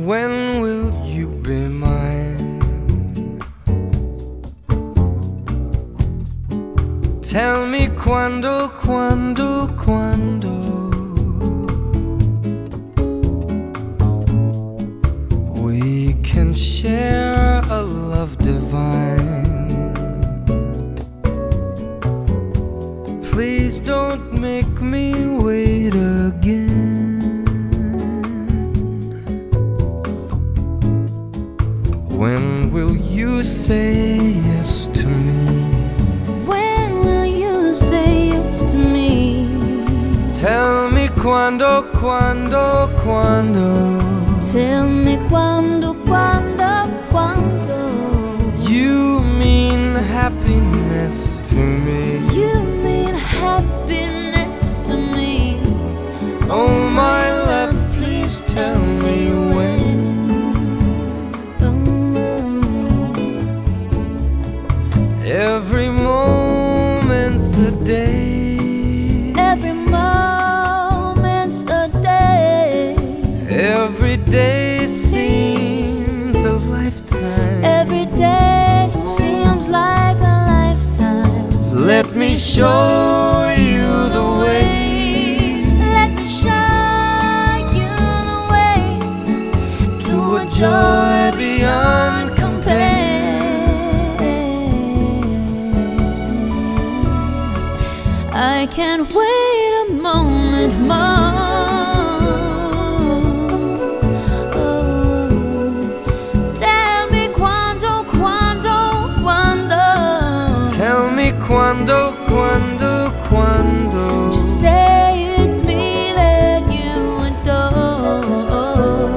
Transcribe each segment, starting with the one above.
When will you be mine? Tell me quando, quando, quando we can share a love divine. Please don't make me wait again. When will you say yes to me? When will you say yes to me? Tell me quando, quando, quando. Tell me quando, quando, quando You mean happiness to me. you mean happiness to me. Oh my love, please tell me when. Every moment's a day. Every moment's a day. Every day seems a lifetime. Every day seems like a lifetime. Let me show you the way. Let me show you the way To a joy beyond compare. I can't wait a moment more. Tell me quando, quando, quando. Tell me quando, quando, quando. Just say it's me that you adore.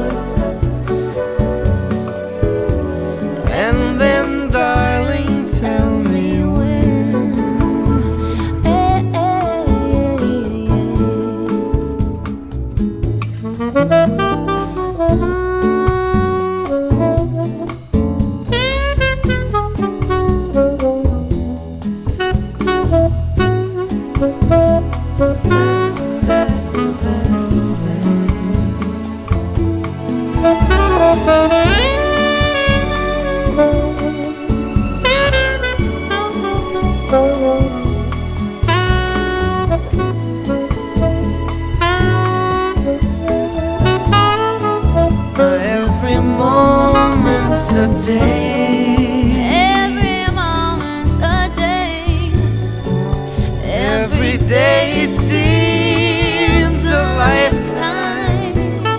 And then, darling, tell me when. Every moment's a day. Every moment's a day. Every day seems a lifetime.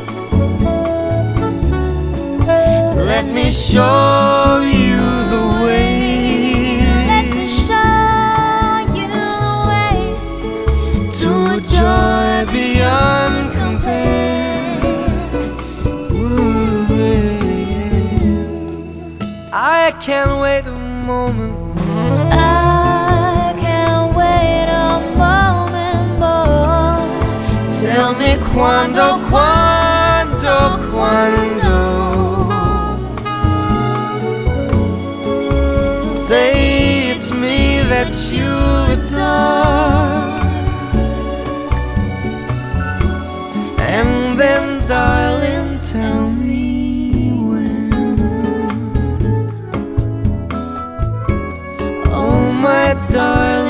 Let me show you the way. Let me show you the way To a joy beyond compare. Ooh, yeah. I can't wait a moment more. I can't wait a moment more. Tell me quando, quando, quando. Say it's me that you adore. And then, darling, tell me when. Oh, my darling.